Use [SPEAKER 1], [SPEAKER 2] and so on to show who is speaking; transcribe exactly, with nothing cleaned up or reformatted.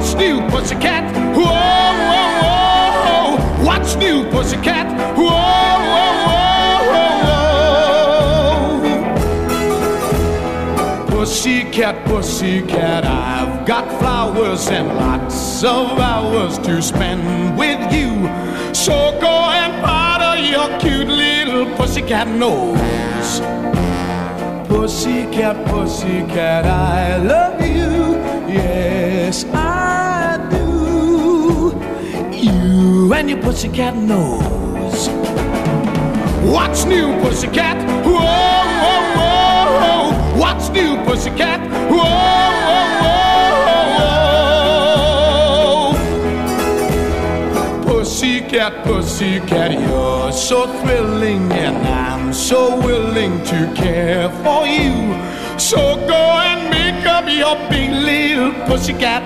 [SPEAKER 1] What's new, pussycat? Whoa, whoa, whoa. What's new, pussycat? Whoa, whoa, whoa, whoa. Pussycat, pussycat, I've got flowers and lots of hours to spend with you. So go and powder your cute little pussycat nose. Pussycat, pussycat, I love you. Yes, I do. You and your pussycat nose. What's new, pussycat? Whoa, whoa, whoa. What's new, pussycat? Whoa, whoa, whoa. Pussycat, pussycat, you're so thrilling, and I'm so willing to care for you. So go and make up your big little pussycat